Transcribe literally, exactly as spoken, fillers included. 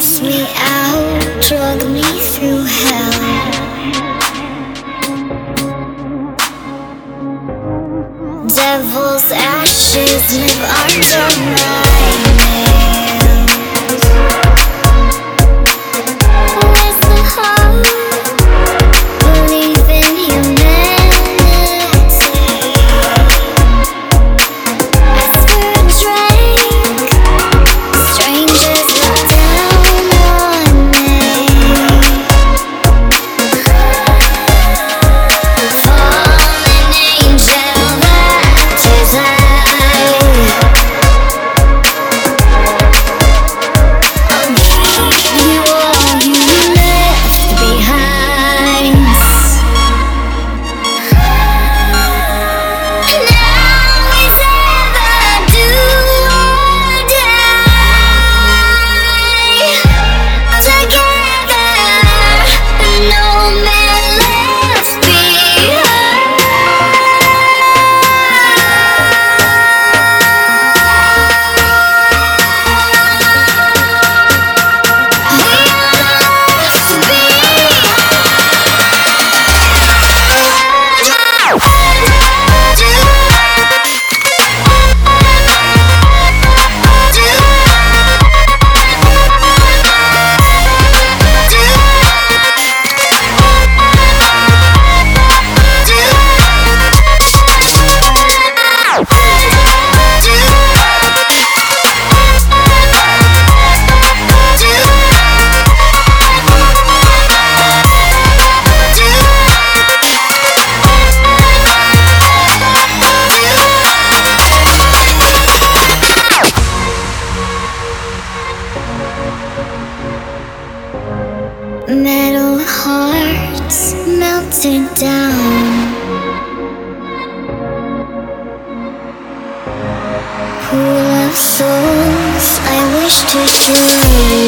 Chase me out, drug me through hell. Devil's ashes live under my nails. Where's the hope? Believe in humanity. Ask for a drink. Strangers look down on me. Fallen angel that is I. I'll give you all you left behind. Now it's ever do or die. Together, no man left behind. Metal hearts melted down. Pool of souls I wish to drown.